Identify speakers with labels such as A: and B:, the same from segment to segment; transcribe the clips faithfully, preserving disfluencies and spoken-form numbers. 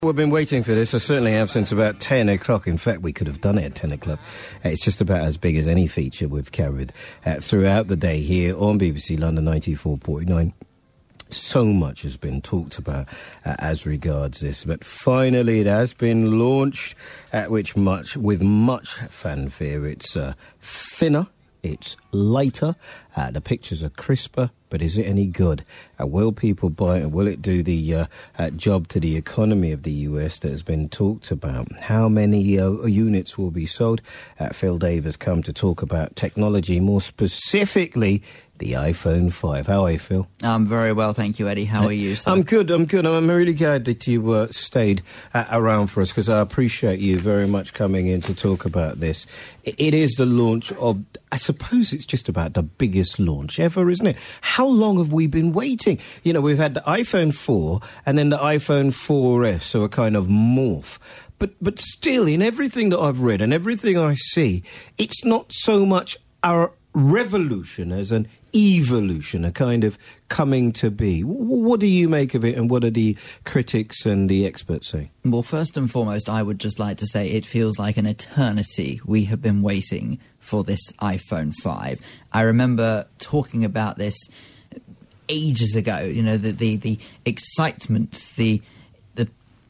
A: We've been waiting for this. I certainly have since about ten o'clock. In fact, we could have done it at ten o'clock. Uh, it's just about as big as any feature we've carried uh, throughout the day here on B B C London ninety-four point nine. So much has been talked about uh, as regards this, but finally it has been launched, uh, which much with much fanfare. It's uh, thinner, it's lighter, uh, the pictures are crisper, but is it any good? Uh, will people buy it? Will it do the uh, uh, job to the economy of the U S that has been talked about? How many uh, units will be sold? Uh, Phil Dave has come to talk about technology, more specifically the iPhone five. How are you, Phil?
B: I'm very well, thank you, Eddie. How are you, sir?
A: I'm good, I'm good. I'm really glad that you uh, stayed uh, around for us, because I appreciate you very much coming in to talk about this. It is the launch of, I suppose it's just about the biggest launch ever, isn't it? How long have we been waiting? You know, we've had the iPhone four and then the iPhone four S, so a kind of morph. But, but still, in everything that I've read and everything I see, it's not so much our revolution as an evolution, a kind of coming to be. What do you make of it, and what are the critics and the experts saying?
B: Well, first and foremost, I would just like to say it feels like an eternity we have been waiting for this iPhone five. I remember talking about this ages ago, you know, the the, the excitement, the the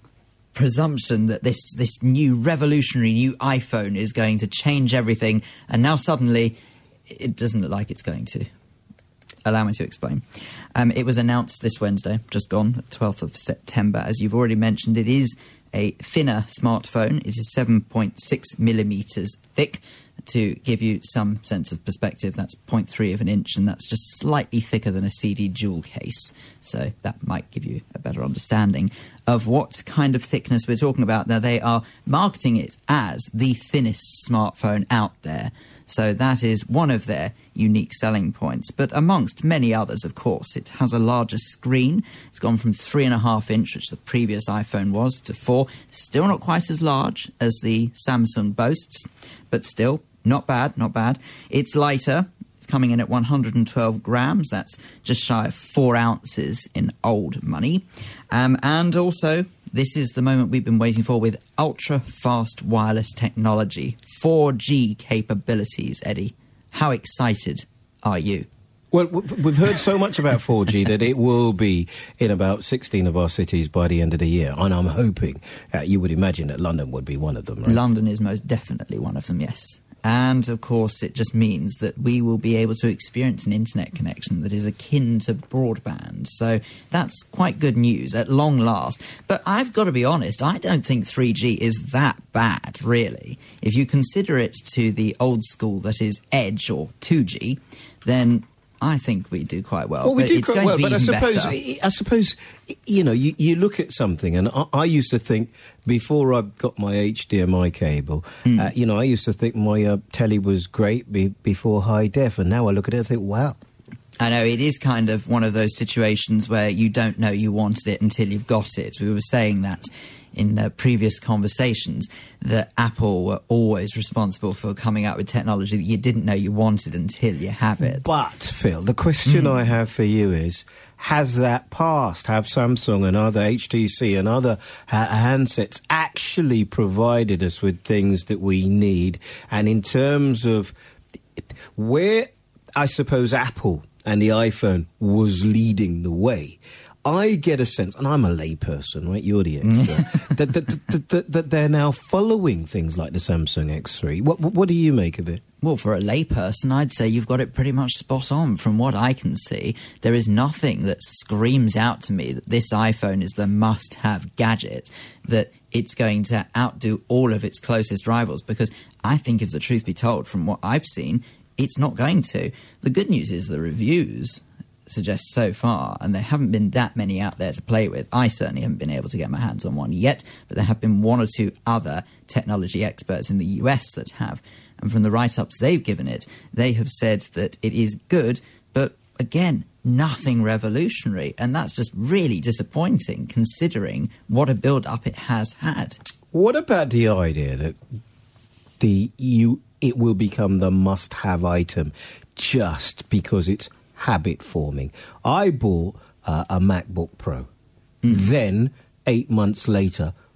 B: presumption that this, this new revolutionary new iPhone is going to change everything, and now suddenly it doesn't look like it's going to. Allow me to explain. Um, it was announced this Wednesday, just gone, twelfth of September. As you've already mentioned, it is a thinner smartphone. It is seven point six millimetres thick. To give you some sense of perspective, that's zero point three of an inch, and that's just slightly thicker than a C D jewel case. So that might give you a better understanding of what kind of thickness we're talking about. Now, they are marketing it as the thinnest smartphone out there. So that is one of their unique selling points. But amongst many others, of course, it has a larger screen. It's gone from three and a half inch, which the previous iPhone was, to four. Still not quite as large as the Samsung boasts, but still not bad, not bad. It's lighter. It's coming in at one hundred twelve grams. That's just shy of four ounces in old money. Um, and also, this is the moment we've been waiting for with ultra-fast wireless technology, four G capabilities, Eddie. How excited are you?
A: Well, we've heard so much about four G that it will be in about sixteen of our cities by the end of the year. And I'm hoping, uh, you would imagine that London would be one of them, right?
B: London is most definitely one of them, yes. And, of course, it just means that we will be able to experience an internet connection that is akin to broadband. So that's quite good news at long last. But I've got to be honest, I don't think three G is that bad, really. If you consider it to the old school that is Edge or two G, then I think we do quite well.
A: Well, we
B: but
A: do
B: it's
A: quite
B: going
A: well,
B: to be
A: but I
B: even
A: suppose,
B: better.
A: I suppose, you know, you, you look at something, and I, I used to think, before I got my H D M I cable, mm. uh, you know, I used to think my uh, telly was great be, before high def, and now I look at it and think, wow.
B: I know, it is kind of one of those situations where you don't know you wanted it until you've got it. We were saying that in uh, previous conversations, that Apple were always responsible for coming out with technology that you didn't know you wanted until you have it.
A: But, Phil, the question mm. I have for you is, has that passed? Have Samsung and other H T C and other uh, handsets actually provided us with things that we need? And in terms of where, I suppose, Apple and the iPhone was leading the way, I get a sense, and I'm a layperson, right? You're the expert, that, that, that, that, that they're now following things like the Samsung X three. What, what do you make of it?
B: Well, for a layperson, I'd say you've got it pretty much spot on. From what I can see, there is nothing that screams out to me that this iPhone is the must-have gadget, that it's going to outdo all of its closest rivals, because I think, if the truth be told, from what I've seen, it's not going to. The good news is the reviews suggest so far, and there haven't been that many out there to play with. I certainly haven't been able to get my hands on one yet, but there have been one or two other technology experts in the U S that have. And from the write-ups they've given it, they have said that it is good, but again, nothing revolutionary. And that's just really disappointing, considering what a build-up it has had.
A: What about the idea that the you it will become the must-have item just because it's habit forming? I bought uh, a MacBook Pro. Mm. Then, eight months later,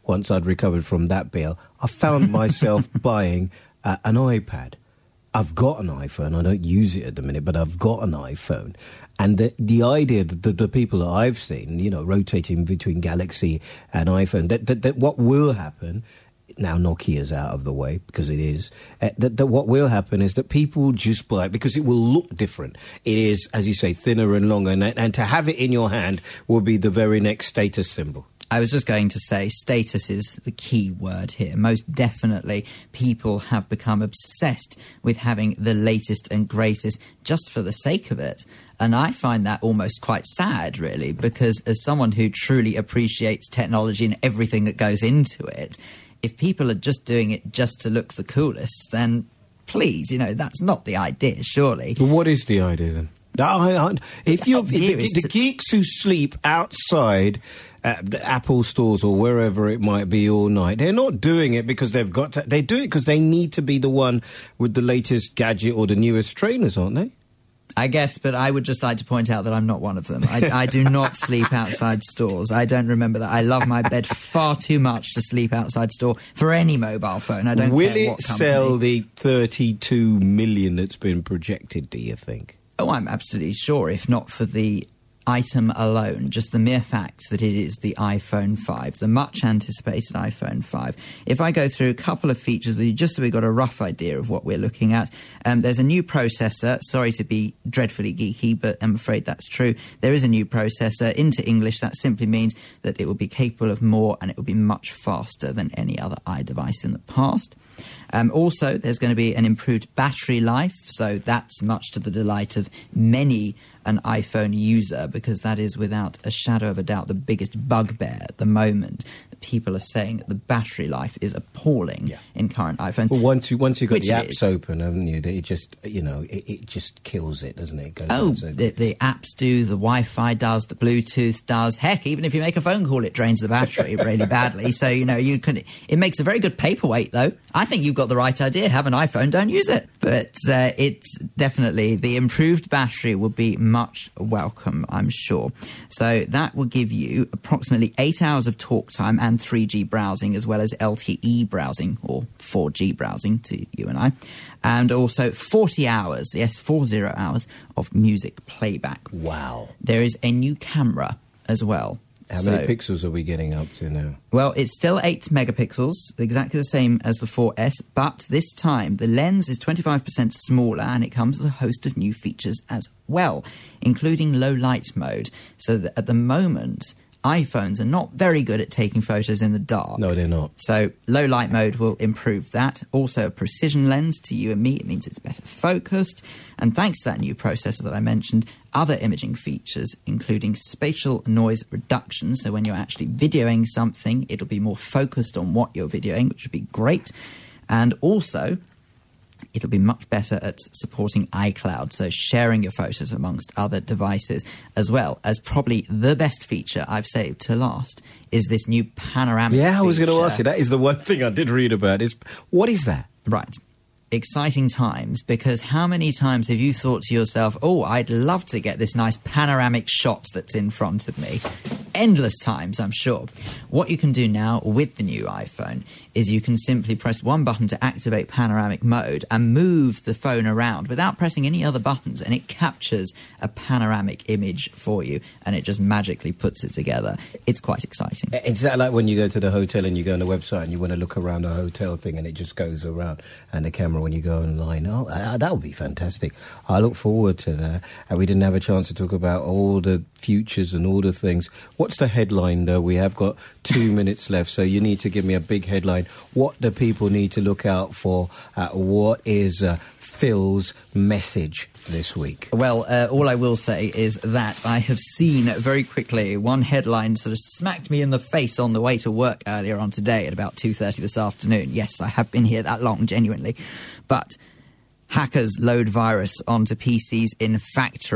A: once I'd recovered from that bill, I found myself buying uh, an iPad. I've got an iPhone. I don't use it at the minute, but I've got an iPhone. And the the idea that the, the people that I've seen, you know, rotating between Galaxy and iPhone, that, that, that what will happen, now Nokia's out of the way, because it is, uh, that, that what will happen is that people will just buy it because it will look different. It is, as you say, thinner and longer, and, and to have it in your hand will be the very next status symbol.
B: I was just going to say status is the key word here. Most definitely, people have become obsessed with having the latest and greatest just for the sake of it. And I find that almost quite sad, really, because as someone who truly appreciates technology and everything that goes into it, if people are just doing it just to look the coolest, then please, you know, that's not the idea, surely.
A: Well, what is the idea then? I, I, if you're the,
B: idea
A: the,
B: is
A: the
B: to-
A: geeks who sleep outside at the Apple stores or wherever it might be all night, they're not doing it because they've got to. They do it because they need to be the one with the latest gadget or the newest trainers, aren't they?
B: I guess, but I would just like to point out that I'm not one of them. I, I do not sleep outside stores. I don't remember that. I love my bed far too much to sleep outside store for any mobile phone. I don't
A: Will
B: care
A: it
B: what company.
A: sell the thirty-two million that's been projected, do you think?
B: Oh, I'm absolutely sure, if not for the item alone, just the mere fact that it is the iPhone five, the much-anticipated iPhone five. If I go through a couple of features, just so we've got a rough idea of what we're looking at, um, there's a new processor. Sorry to be dreadfully geeky, but I'm afraid that's true. There is a new processor. Into English, that simply means that it will be capable of more and it will be much faster than any other iDevice in the past. Um, also, there's going to be an improved battery life, so that's much to the delight of many an iPhone user, because that is without a shadow of a doubt the biggest bugbear at the moment. People are saying that the battery life is appalling
A: Yeah.
B: in current iPhones.
A: Well, once you once you've got
B: Which
A: the
B: it
A: apps
B: is.
A: open, haven't you? That it just you know it, it just kills it, doesn't it? It goes
B: Oh,
A: on so-
B: the, the apps do, the Wi-Fi does, the Bluetooth does. Heck, even if you make a phone call, it drains the battery really badly. So, you know, you can. It makes a very good paperweight, though. I think you've got the right idea. Have an iPhone, don't use it. But uh, it's definitely, the improved battery will be much welcome, I'm sure. So that will give you approximately eight hours of talk time and three G browsing, as well as L T E browsing, or four G browsing to you and I. And also forty hours, yes, forty hours of music playback.
A: Wow.
B: There is a new camera as well.
A: How
B: So-
A: many pixels are we getting up to now?
B: Well, it's still eight megapixels, exactly the same as the four S, but this time the lens is twenty-five percent smaller and it comes with a host of new features as well, including low light mode. So that at the moment, iPhones are not very good at taking photos in the dark.
A: No, they're not.
B: So low light mode will improve that. Also a precision lens to you and me. It means it's better focused. And thanks to that new processor that I mentioned, other imaging features, including spatial noise reduction. So when you're actually videoing something, it'll be more focused on what you're videoing, which would be great. And also, it'll be much better at supporting iCloud, so sharing your photos amongst other devices, as well as probably the best feature I've saved to last is this new panoramic
A: Yeah, I was going to
B: feature.
A: ask you. That is the one thing I did read about. Is what is that?
B: Right. Exciting times, because how many times have you thought to yourself, oh, I'd love to get this nice panoramic shot that's in front of me? Endless times, I'm sure. What you can do now with the new iPhone is you can simply press one button to activate panoramic mode and move the phone around without pressing any other buttons, and it captures a panoramic image for you, and it just magically puts it together. It's quite exciting.
A: Is that like when you go to the hotel and you go on the website and you want to look around the hotel thing and it just goes around, and the camera when you go online? Oh, uh, that would be fantastic. I look forward to that. And we didn't have a chance to talk about all the futures and all the things. What's the headline, though? We have got two minutes left, so you need to give me a big headline. What do people need to look out for? Uh, what is uh, Phil's message this week?
B: Well, uh, all I will say is that I have seen very quickly one headline sort of smacked me in the face on the way to work earlier on today at about two thirty this afternoon. Yes, I have been here that long, genuinely. But hackers load virus onto P Cs in factory.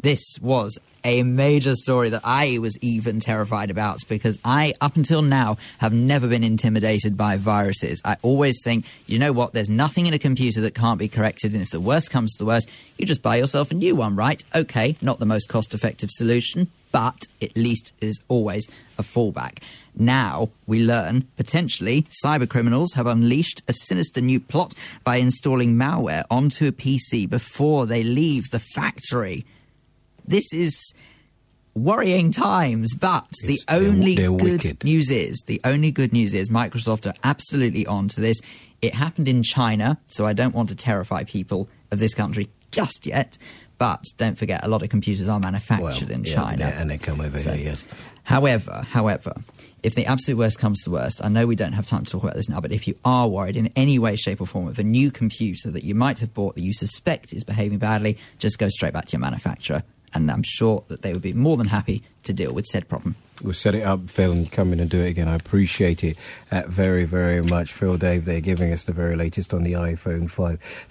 B: This was a major story that I was even terrified about because I, up until now, have never been intimidated by viruses. I always think, you know what, there's nothing in a computer that can't be corrected, and if the worst comes to the worst, you just buy yourself a new one, right? Okay, not the most cost-effective solution, but at least it is always a fallback. Now we learn, potentially, cyber criminals have unleashed a sinister new plot by installing malware onto a P C before they leave the factory. This is worrying times, but the
A: It's- they're-
B: only
A: they're
B: good
A: wicked.
B: news is, the only good news is Microsoft are absolutely on to this. It happened in China, so I don't want to terrify people of this country just yet. But don't forget, a lot of computers are manufactured
A: Well,
B: in
A: yeah,
B: China.
A: and they come over
B: So-
A: here, yes.
B: However, however, if the absolute worst comes to the worst, I know we don't have time to talk about this now, but if you are worried in any way, shape or form of a new computer that you might have bought that you suspect is behaving badly, just go straight back to your manufacturer. And I'm sure that they would be more than happy to deal with said problem.
A: We'll set it up, Phil, and come in and do it again. I appreciate it uh, very, very much. Phil, Dave, they're giving us the very latest on the iPhone five.